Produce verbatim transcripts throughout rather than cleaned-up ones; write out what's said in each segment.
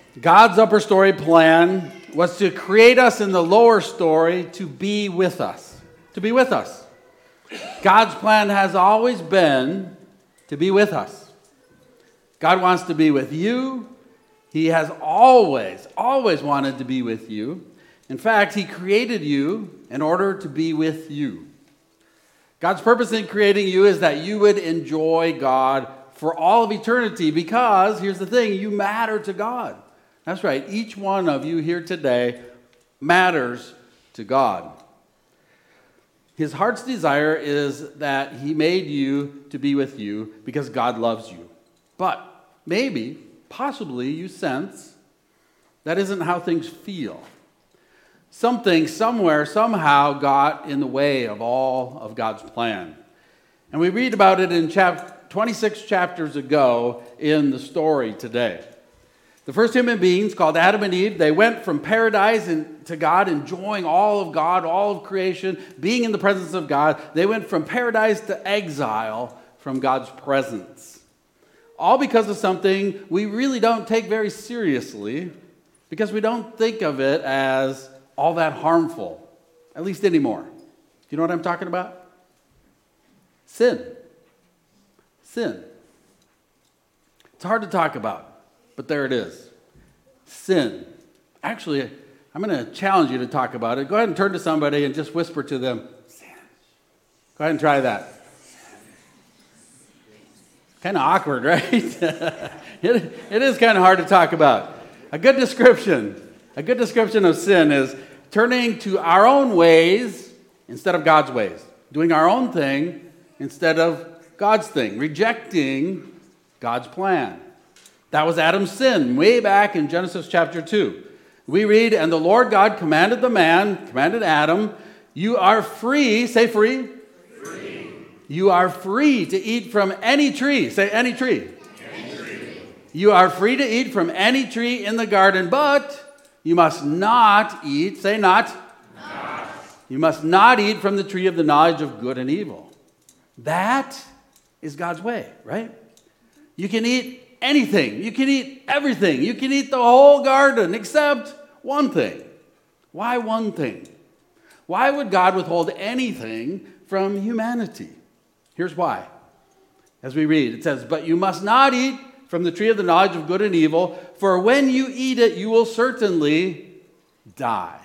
God's upper story plan was to create us in the lower story to be with us. To be with us. God's plan has always been to be with us. God wants to be with you. He has always, always wanted to be with you. In fact, He created you in order to be with you. God's purpose in creating you is that you would enjoy God for all of eternity because, here's the thing, you matter to God. That's right, each one of you here today matters to God. His heart's desire is that He made you to be with you because God loves you. But maybe, possibly, you sense that isn't how things feel. Something, somewhere, somehow got in the way of all of God's plan. And we read about it in chapter, twenty-six chapters ago in the story today. The first human beings, called Adam and Eve, they went from paradise to God, enjoying all of God, all of creation, being in the presence of God. They went from paradise to exile from God's presence. All because of something we really don't take very seriously, because we don't think of it as all that harmful, at least anymore. Do you know what I'm talking about? Sin. Sin. It's hard to talk about, but there it is. Sin. Actually, I'm going to challenge you to talk about it. Go ahead and turn to somebody and just whisper to them, sin. Go ahead and try that. Kind of awkward, right? it, it is kind of hard to talk about. A good description, a good description of sin is turning to our own ways instead of God's ways. Doing our own thing instead of God's thing. Rejecting God's plan. That was Adam's sin way back in Genesis chapter two. We read, and the Lord God commanded the man, commanded Adam, you are free, say free. Free. You are free to eat from any tree. Say any tree. Any tree. You are free to eat from any tree in the garden, but you must not eat, say not. Not. You must not eat from the tree of the knowledge of good and evil. That is God's way, right? You can eat anything. You can eat everything. You can eat the whole garden except one thing. Why one thing? Why would God withhold anything from humanity? Here's why. As we read, it says, but you must not eat from the tree of the knowledge of good and evil, for when you eat it, you will certainly die.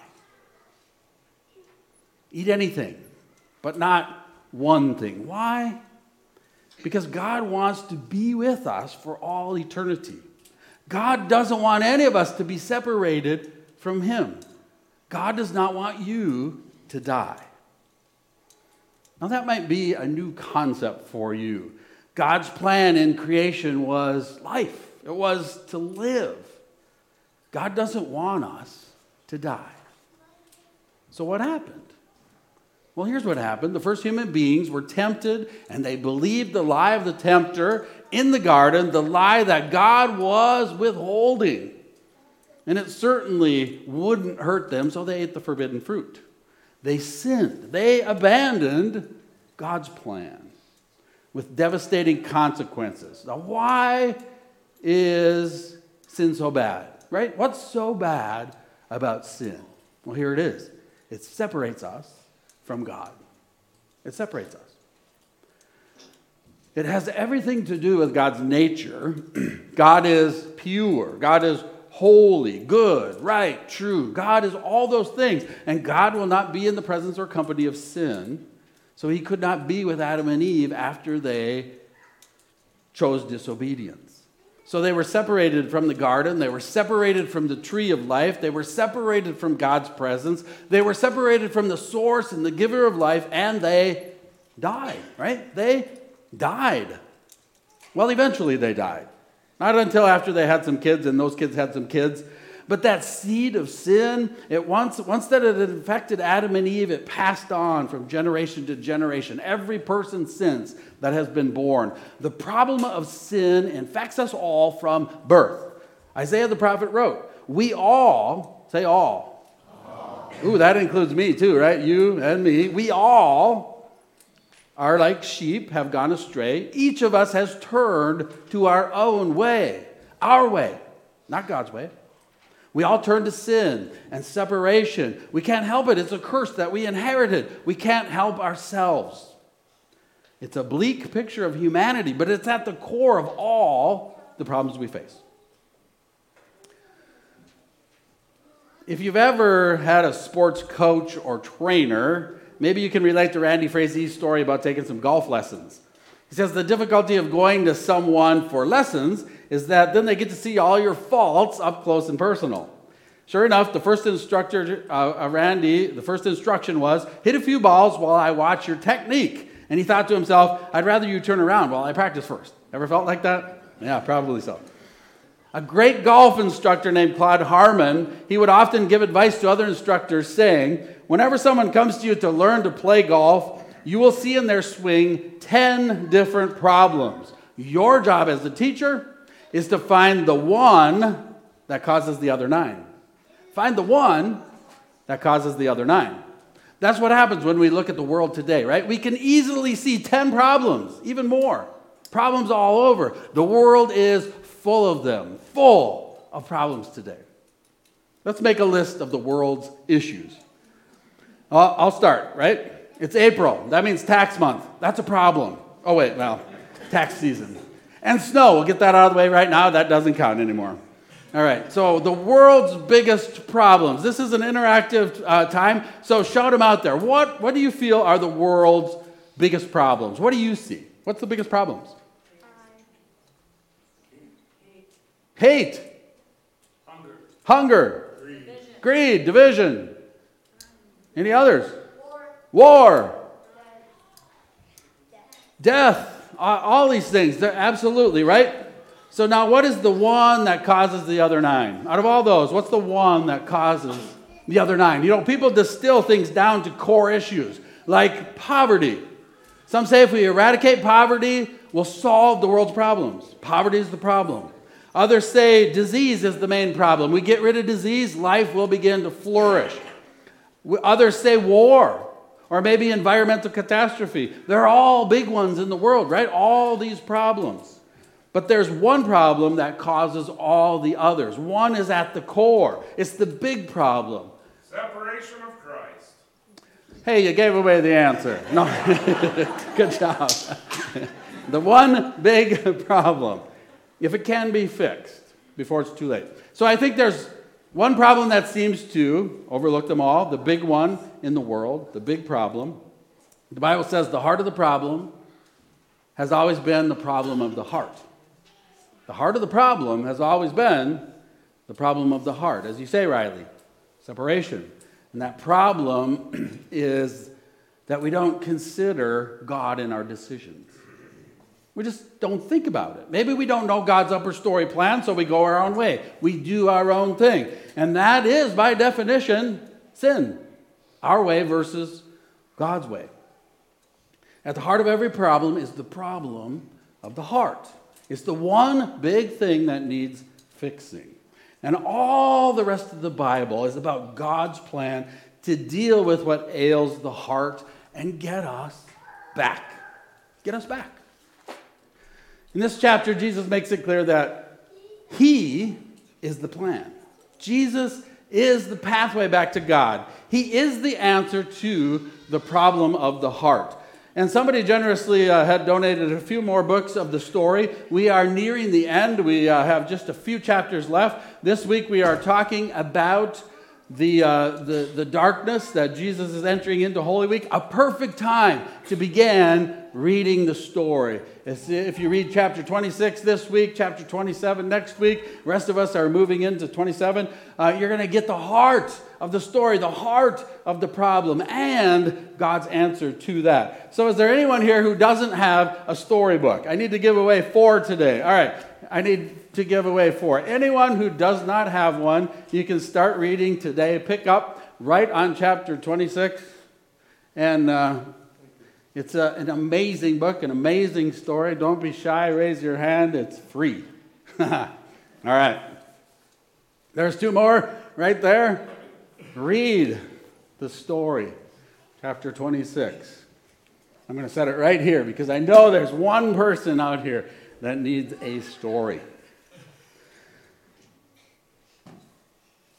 Eat anything, but not one thing. Why? Because God wants to be with us for all eternity. God doesn't want any of us to be separated from Him. God does not want you to die. Now that might be a new concept for you. God's plan in creation was life. It was to live. God doesn't want us to die. So what happened? Well, here's what happened. The first human beings were tempted, and they believed the lie of the tempter in the garden, the lie that God was withholding. And it certainly wouldn't hurt them, so they ate the forbidden fruit. They sinned. They abandoned God's plan with devastating consequences. Now, why is sin so bad, right? What's so bad about sin? Well, here it is. It separates us from God. It separates us. It has everything to do with God's nature. God is pure. God is holy, good, right, true. God is all those things. And God will not be in the presence or company of sin. So He could not be with Adam and Eve after they chose disobedience. So they were separated from the garden. They were separated from the tree of life. They were separated from God's presence. They were separated from the source and the giver of life, and they died, right? They died. Well, eventually they died. Not until after they had some kids, and those kids had some kids. But that seed of sin, it once, once that it had infected Adam and Eve, it passed on from generation to generation. Every person since that has been born. The problem of sin infects us all from birth. Isaiah the prophet wrote, we all, say all. all. Ooh, that includes me too, right? You and me. We all are like sheep, have gone astray. Each of us has turned to our own way. Our way, not God's way. We all turn to sin and separation. We can't help it. It's a curse that we inherited. We can't help ourselves. It's a bleak picture of humanity, but it's at the core of all the problems we face. If you've ever had a sports coach or trainer, maybe you can relate to Randy Frazie's story about taking some golf lessons. He says the difficulty of going to someone for lessons is that then they get to see all your faults up close and personal. Sure enough, the first instructor, uh, Randy, the first instruction was, hit a few balls while I watch your technique. And he thought to himself, I'd rather you turn around while I practice first. Ever felt like that? Yeah, probably so. A great golf instructor named Claude Harmon, he would often give advice to other instructors saying, whenever someone comes to you to learn to play golf, you will see in their swing ten different problems. Your job as the teacher is to find the one that causes the other nine. Find the one that causes the other nine. That's what happens when we look at the world today, right? We can easily see ten problems, even more. Problems all over. The world is full of them, full of problems today. Let's make a list of the world's issues. Uh, I'll start, right? It's April. That means tax month. That's a problem. Oh, wait, well, tax season. And snow. We'll get that out of the way right now. That doesn't count anymore. All right, so the world's biggest problems. This is an interactive uh, time, so shout them out there. What, what do you feel are the world's biggest problems? What do you see? What's the biggest problems? Hate. Hunger. Hunger. Greed. Division. Greed. Division. Any others? War. War. Death. Death. Uh, all these things. They're absolutely, right? So now what is the one that causes the other nine? Out of all those, what's the one that causes the other nine? You know, people distill things down to core issues, like poverty. Some say if we eradicate poverty, we'll solve the world's problems. Poverty is the problem. Others say disease is the main problem. We get rid of disease, life will begin to flourish. Others say war, or maybe environmental catastrophe. They're all big ones in the world, right? All these problems. But there's one problem that causes all the others. One is at the core. It's the big problem. Separation of Christ. Hey, you gave away the answer. No, good job. The one big problem. If it can be fixed before it's too late. So I think there's one problem that seems to overlook them all, the big one in the world, the big problem. The Bible says the heart of the problem has always been the problem of the heart. The heart of the problem has always been the problem of the heart. As you say, Riley, separation. And that problem is that we don't consider God in our decisions. We just don't think about it. Maybe we don't know God's upper story plan, so we go our own way. We do our own thing. And that is, by definition, sin. Our way versus God's way. At the heart of every problem is the problem of the heart. It's the one big thing that needs fixing. And all the rest of the Bible is about God's plan to deal with what ails the heart and get us back. Get us back. In this chapter, Jesus makes it clear that He is the plan. Jesus is the pathway back to God. He is the answer to the problem of the heart. And somebody generously uh, had donated a few more books of the story. We are nearing the end. We uh, have just a few chapters left. This week we are talking about the, uh, the, the darkness that Jesus is entering into Holy Week. A perfect time to begin reading the story. If you read chapter twenty-six this week, chapter twenty-seven next week, the rest of us are moving into twenty-seven, uh, you're going to get the heart of the story, the heart of the problem, and God's answer to that. So is there anyone here who doesn't have a storybook? I need to give away four today. All right, I need to give away four. Anyone who does not have one, you can start reading today. Pick up right on chapter twenty-six, and uh, it's a, an amazing book, an amazing story. Don't be shy. Raise your hand. It's free. All right. There's two more right there. Read the story, chapter twenty-six. I'm going to set it right here because I know there's one person out here that needs a story.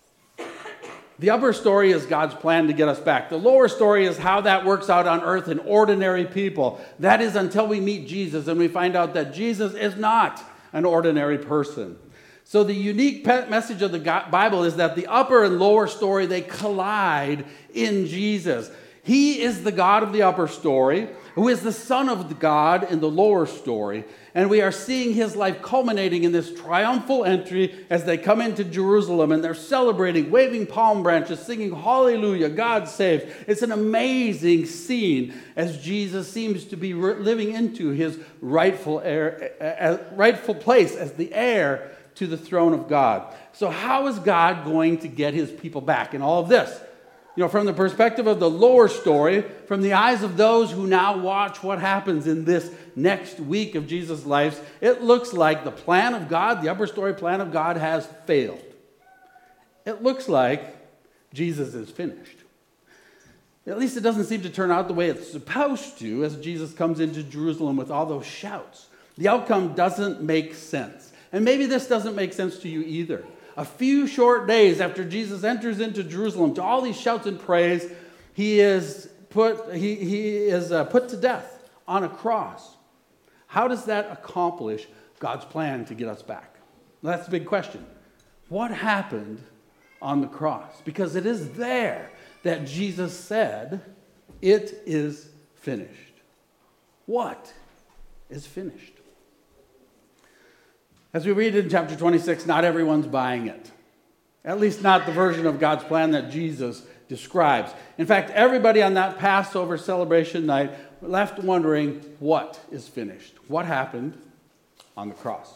The upper story is God's plan to get us back. The lower story is how that works out on earth in ordinary people. That is until we meet Jesus and we find out that Jesus is not an ordinary person. So the unique message of the Bible is that the upper and lower story, they collide in Jesus. He is the God of the upper story, who is the Son of God in the lower story. And we are seeing his life culminating in this triumphal entry as they come into Jerusalem and they're celebrating, waving palm branches, singing hallelujah, God saves. It's an amazing scene as Jesus seems to be living into his rightful, heir, uh, rightful place as the heir to the throne of God. So how is God going to get his people back in all of this? You know, from the perspective of the lower story, from the eyes of those who now watch what happens in this next week of Jesus' life, it looks like the plan of God, the upper story plan of God, has failed. It looks like Jesus is finished. At least it doesn't seem to turn out the way it's supposed to as Jesus comes into Jerusalem with all those shouts. The outcome doesn't make sense. And maybe this doesn't make sense to you either. A few short days after Jesus enters into Jerusalem, to all these shouts and praise, he is put, he, he is uh, put to death on a cross. How does that accomplish God's plan to get us back? Well, that's the big question. What happened on the cross? Because it is there that Jesus said, "It is finished." What is finished? As we read in chapter twenty-six, not everyone's buying it. At least not the version of God's plan that Jesus describes. In fact, everybody on that Passover celebration night left wondering, what is finished? What happened on the cross?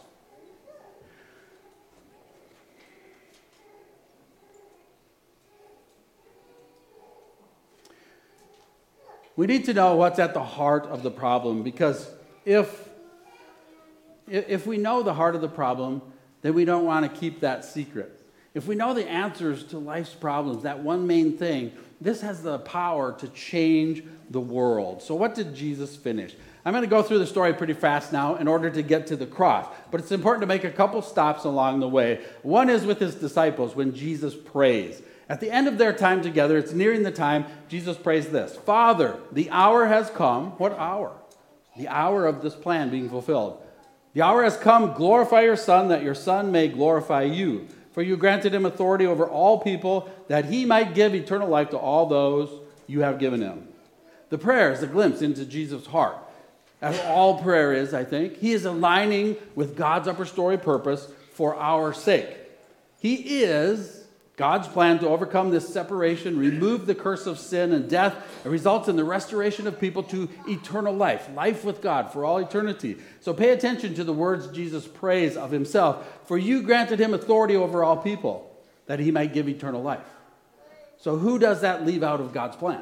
We need to know what's at the heart of the problem, because if If we know the heart of the problem, then we don't want to keep that secret. If we know the answers to life's problems, that one main thing, this has the power to change the world. So what did Jesus finish? I'm going to go through the story pretty fast now in order to get to the cross. But it's important to make a couple stops along the way. One is with his disciples when Jesus prays. At the end of their time together, it's nearing the time, Jesus prays this: "Father, the hour has come." What hour? The hour of this plan being fulfilled. "The hour has come, glorify your Son, that your Son may glorify you. For you granted him authority over all people, that he might give eternal life to all those you have given him." The prayer is a glimpse into Jesus' heart. As all prayer is, I think. He is aligning with God's upper story purpose for our sake. He is God's plan to overcome this separation, remove the curse of sin and death. It results in the restoration of people to eternal life, life with God for all eternity. So pay attention to the words Jesus prays of himself. "For you granted him authority over all people, that he might give eternal life." So who does that leave out of God's plan?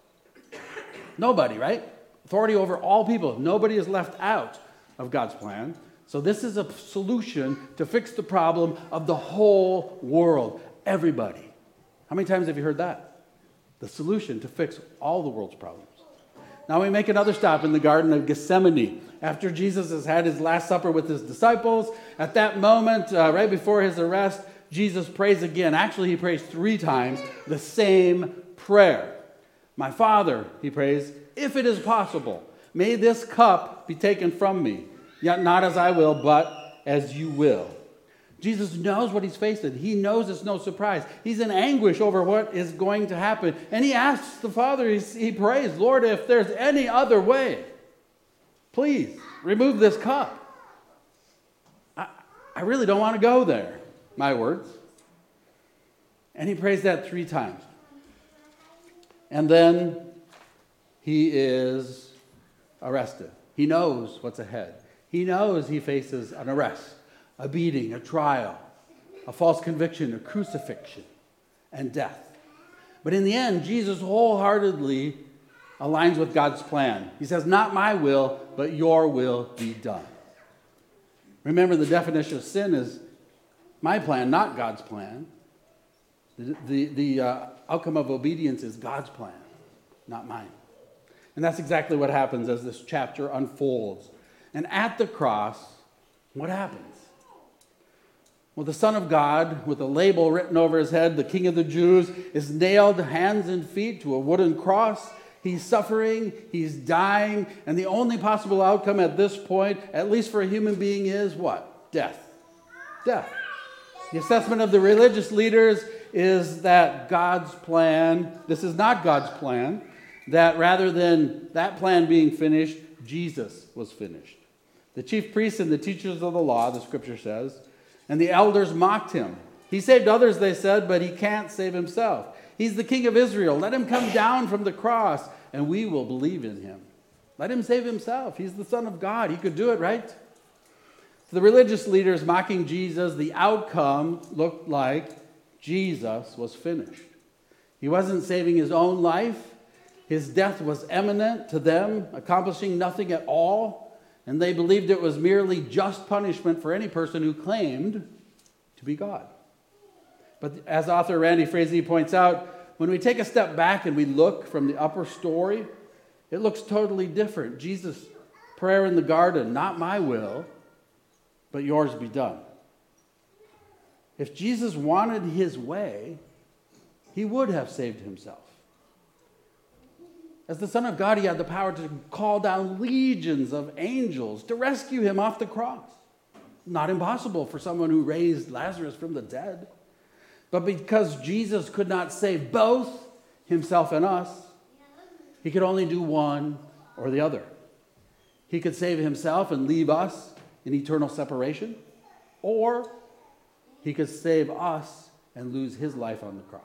Nobody, right? Authority over all people. Nobody is left out of God's plan. So this is a solution to fix the problem of the whole world. Everybody. How many times have you heard that? The solution to fix all the world's problems. Now we make another stop in the Garden of Gethsemane. After Jesus has had his Last Supper with his disciples, at that moment, uh, right before his arrest, Jesus prays again. Actually, he prays three times the same prayer. "My Father," he prays, "if it is possible, may this cup be taken from me. Yet not as I will, but as you will." Jesus knows what he's facing. He knows it's no surprise. He's in anguish over what is going to happen. And he asks the Father, he, he prays, "Lord, if there's any other way, please remove this cup. I, I really don't want to go there." My words. And he prays that three times. And then he is arrested. He knows what's ahead. He knows he faces an arrest, a beating, a trial, a false conviction, a crucifixion, and death. But in the end, Jesus wholeheartedly aligns with God's plan. He says, "Not my will, but your will be done." Remember, the definition of sin is my plan, not God's plan. The, the, the uh, outcome of obedience is God's plan, not mine. And that's exactly what happens as this chapter unfolds. And at the cross, what happens? Well, the Son of God, with a label written over his head, the King of the Jews, is nailed hands and feet to a wooden cross. He's suffering, he's dying, and the only possible outcome at this point, at least for a human being, is what? Death. Death. The assessment of the religious leaders is that God's plan, this is not God's plan, that rather than that plan being finished, Jesus was finished. The chief priests and the teachers of the law, the scripture says, and the elders mocked him. He saved others, they said, but he can't save himself. He's the King of Israel. Let him come down from the cross, and we will believe in him. Let him save himself. He's the Son of God. He could do it, right? The religious leaders mocking Jesus, the outcome looked like Jesus was finished. He wasn't saving his own life. His death was imminent to them, accomplishing nothing at all. And they believed it was merely just punishment for any person who claimed to be God. But as author Randy Frazee points out, when we take a step back and we look from the upper story, it looks totally different. Jesus' prayer in the garden, not my will, but yours be done. If Jesus wanted his way, he would have saved himself. As the Son of God, he had the power to call down legions of angels to rescue him off the cross. Not impossible for someone who raised Lazarus from the dead. But because Jesus could not save both himself and us, he could only do one or the other. He could save himself and leave us in eternal separation, or he could save us and lose his life on the cross.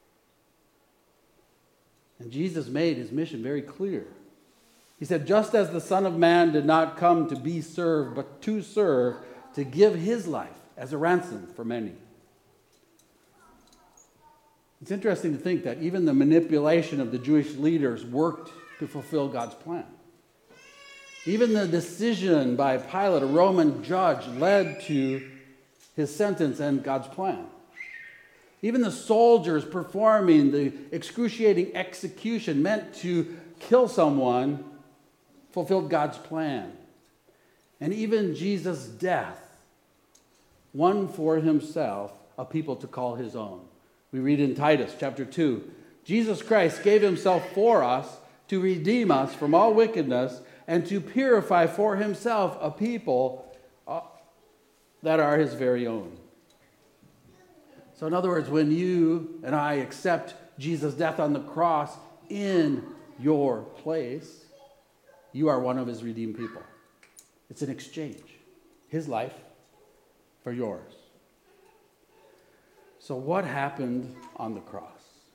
And Jesus made his mission very clear. He said, just as the Son of Man did not come to be served, but to serve, to give his life as a ransom for many. It's interesting to think that even the manipulation of the Jewish leaders worked to fulfill God's plan. Even the decision by Pilate, a Roman judge, led to his sentence and God's plan. Even the soldiers performing the excruciating execution meant to kill someone fulfilled God's plan. And even Jesus' death won for himself a people to call his own. We read in Titus chapter two, Jesus Christ gave himself for us to redeem us from all wickedness and to purify for himself a people that are his very own. So in other words, when you and I accept Jesus' death on the cross in your place, you are one of his redeemed people. It's an exchange. His life for yours. So what happened on the cross?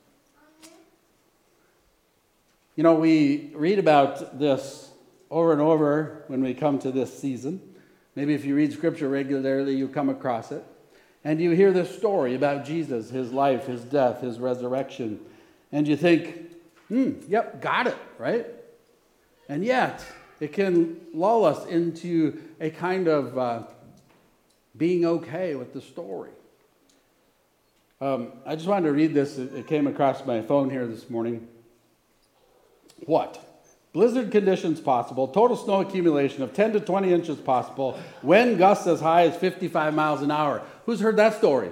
You know, we read about this over and over when we come to this season. Maybe if you read Scripture regularly, you come across it. And you hear this story about Jesus, his life, his death, his resurrection. And you think, hmm, yep, got it, right? And yet, it can lull us into a kind of uh, being okay with the story. Um, I just wanted to read this. It came across my phone here this morning. What? Blizzard conditions possible, total snow accumulation of ten to twenty inches possible, wind gusts as high as fifty-five miles an hour. Who's heard that story?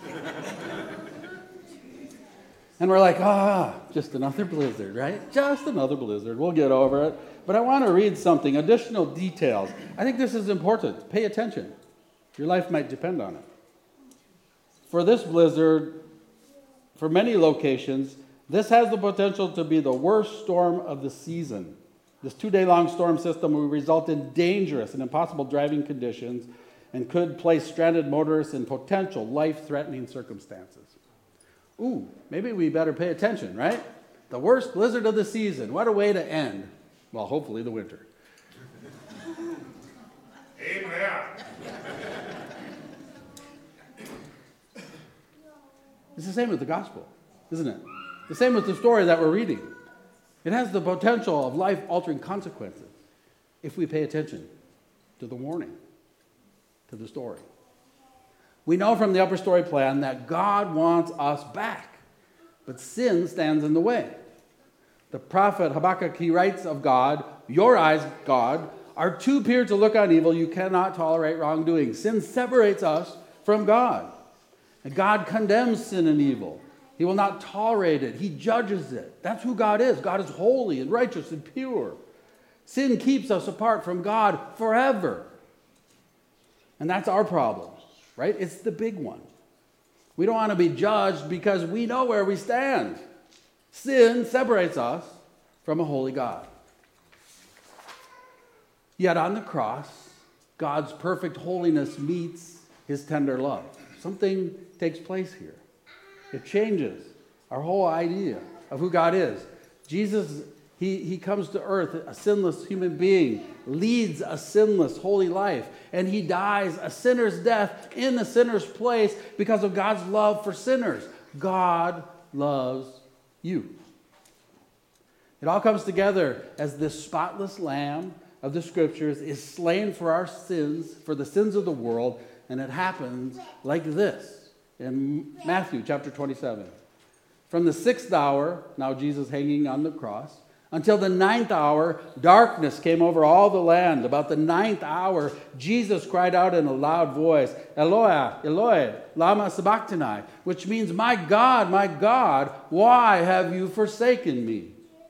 And we're like, ah, just another blizzard, right? Just another blizzard. We'll get over it. But I want to read something, additional details. I think this is important. Pay attention. Your life might depend on it. For this blizzard, for many locations, this has the potential to be the worst storm of the season. This two-day-long storm system will result in dangerous and impossible driving conditions and could place stranded motorists in potential life-threatening circumstances. Ooh, maybe we better pay attention, right? The worst blizzard of the season. What a way to end. Well, hopefully the winter. Amen. It's the same with the gospel, isn't it? The same with the story that we're reading. It has the potential of life-altering consequences if we pay attention to the warning, to the story. We know from the upper story plan that God wants us back, but sin stands in the way. The prophet Habakkuk, he writes of God, your eyes, God, are too pure to look on evil. You cannot tolerate wrongdoing. Sin separates us from God. And God condemns sin and evil. He will not tolerate it. He judges it. That's who God is. God is holy and righteous and pure. Sin keeps us apart from God forever. And that's our problem, right? It's the big one. We don't want to be judged because we know where we stand. Sin separates us from a holy God. Yet on the cross, God's perfect holiness meets his tender love. Something takes place here. It changes our whole idea of who God is. Jesus, he, he comes to earth, a sinless human being, leads a sinless, holy life, and he dies a sinner's death in the sinner's place because of God's love for sinners. God loves you. It all comes together as this spotless lamb of the scriptures is slain for our sins, for the sins of the world, and it happens like this in Matthew chapter twenty-seven. From the sixth hour, now Jesus hanging on the cross, until the ninth hour, darkness came over all the land. About the ninth hour, Jesus cried out in a loud voice, Eloi, Eloi, lama sabachthani, which means, my God, my God, why have you forsaken me?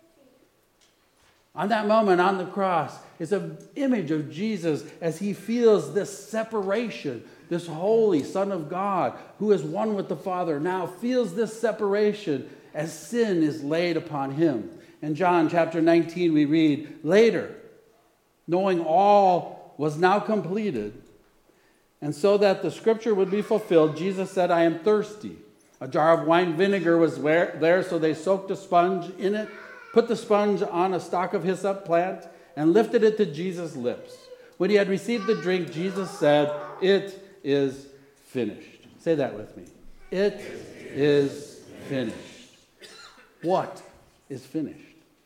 On that moment on the cross is an image of Jesus as he feels this separation. This holy Son of God who is one with the Father now feels this separation as sin is laid upon him. In John chapter nineteen we read, later, knowing all was now completed, and so that the scripture would be fulfilled, Jesus said, I am thirsty. A jar of wine vinegar was there, so they soaked a sponge in it, put the sponge on a stalk of hyssop plant, and lifted it to Jesus' lips. When he had received the drink, Jesus said, it is finished. Say that with me. It is finished. What is finished?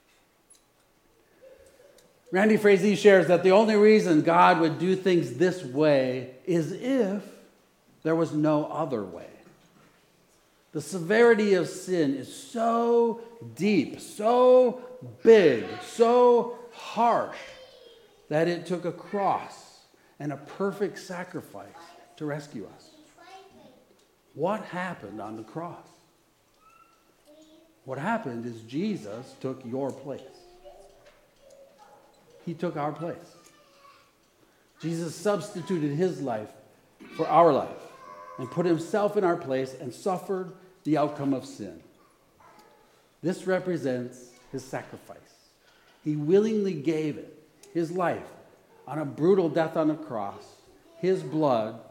Randy Frazee shares that the only reason God would do things this way is if there was no other way. The severity of sin is so deep, so big, so harsh that it took a cross and a perfect sacrifice to rescue us. What happened on the cross? What happened is Jesus took your place. He took our place. Jesus substituted his life for our life and put himself in our place and suffered the outcome of sin. This represents his sacrifice. He willingly gave it, his life, on a brutal death on a cross, his blood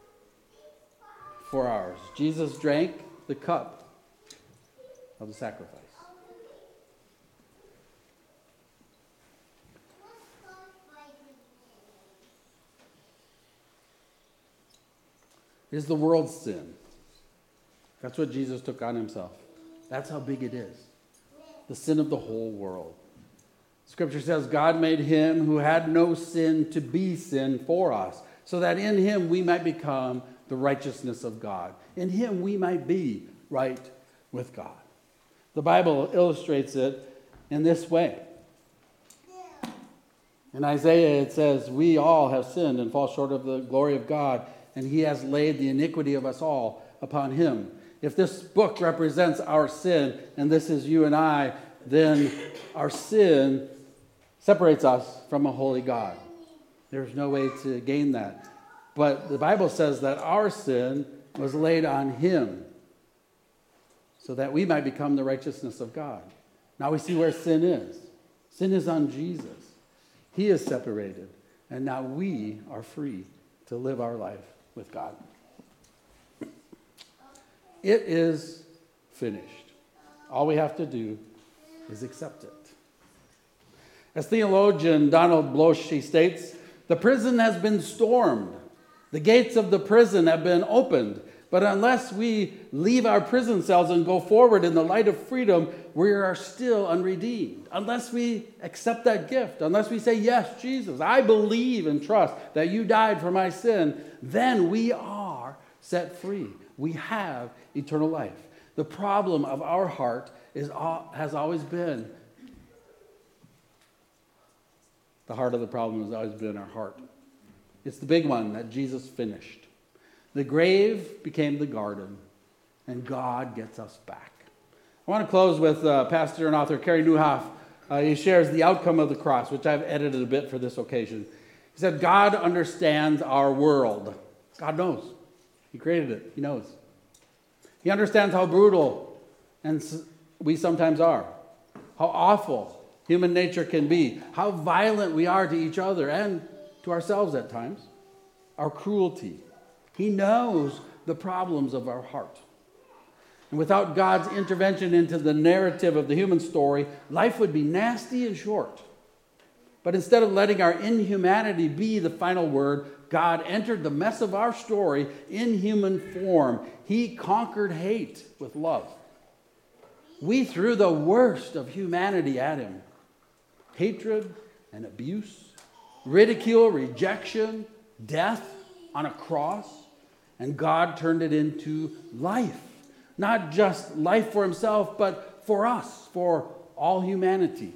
for ours. Jesus drank the cup of the sacrifice. It is the world's sin. That's what Jesus took on himself. That's how big it is. The sin of the whole world. Scripture says God made him who had no sin to be sin for us, so that in him we might become the righteousness of God. In him we might be right with God. The Bible illustrates it in this way. In Isaiah it says, we all have sinned and fall short of the glory of God, and he has laid the iniquity of us all upon him. If this book represents our sin, and this is you and I, then our sin separates us from a holy God. There's no way to gain that. But the Bible says that our sin was laid on him so that we might become the righteousness of God. Now we see where sin is. Sin is on Jesus. He is separated, and now we are free to live our life with God. It is finished. All we have to do is accept it. As theologian Donald Bloch states, the prison has been stormed. The gates of the prison have been opened. But unless we leave our prison cells and go forward in the light of freedom, we are still unredeemed. Unless we accept that gift, unless we say, yes, Jesus, I believe and trust that you died for my sin, then we are set free. We have eternal life. The problem of our heart is has always been, the heart of the problem has always been our heart. It's the big one that Jesus finished. The grave became the garden, and God gets us back. I want to close with uh, pastor and author Carey Nieuwhof. Uh, he shares the outcome of the cross, which I've edited a bit for this occasion. He said, God understands our world. God knows. He created it. He knows. He understands how brutal and we sometimes are, how awful human nature can be, how violent we are to each other and to ourselves at times, our cruelty. He knows the problems of our heart. And without God's intervention into the narrative of the human story, life would be nasty and short. But instead of letting our inhumanity be the final word, God entered the mess of our story in human form. He conquered hate with love. We threw the worst of humanity at him. Hatred and abuse, ridicule, rejection, death on a cross. And God turned it into life. Not just life for himself, but for us, for all humanity.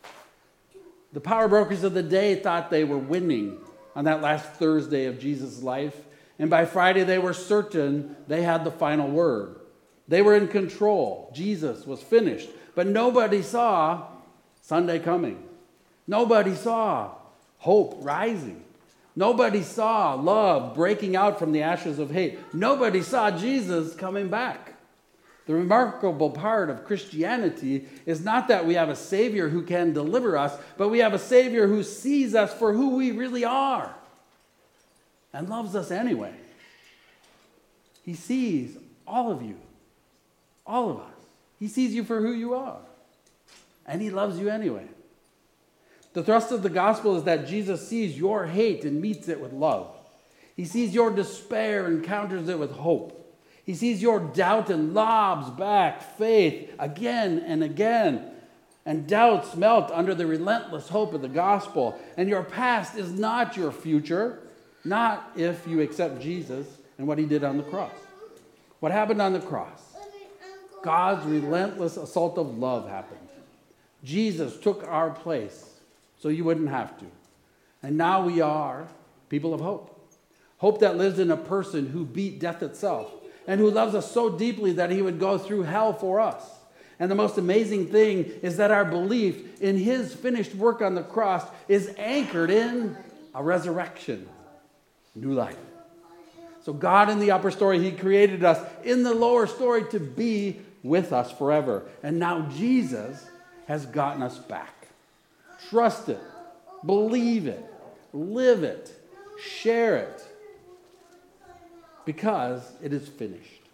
The power brokers of the day thought they were winning on that last Thursday of Jesus' life. And by Friday, they were certain they had the final word. They were in control. Jesus was finished. But nobody saw Sunday coming. Nobody saw hope rising. Nobody saw love breaking out from the ashes of hate. Nobody saw Jesus coming back. The remarkable part of Christianity is not that we have a Savior who can deliver us, but we have a Savior who sees us for who we really are and loves us anyway. He sees all of you, all of us. He sees you for who you are, and he loves you anyway. The thrust of the gospel is that Jesus sees your hate and meets it with love. He sees your despair and counters it with hope. He sees your doubt and lobs back faith again and again. And doubts melt under the relentless hope of the gospel. And your past is not your future, not if you accept Jesus and what he did on the cross. What happened on the cross? God's relentless assault of love happened. Jesus took our place so you wouldn't have to. And now we are people of hope. Hope that lives in a person who beat death itself and who loves us so deeply that he would go through hell for us. And the most amazing thing is that our belief in his finished work on the cross is anchored in a resurrection, new life. So God in the upper story, he created us in the lower story to be with us forever. And now Jesus has gotten us back. Trust it, believe it, live it, share it, because it is finished.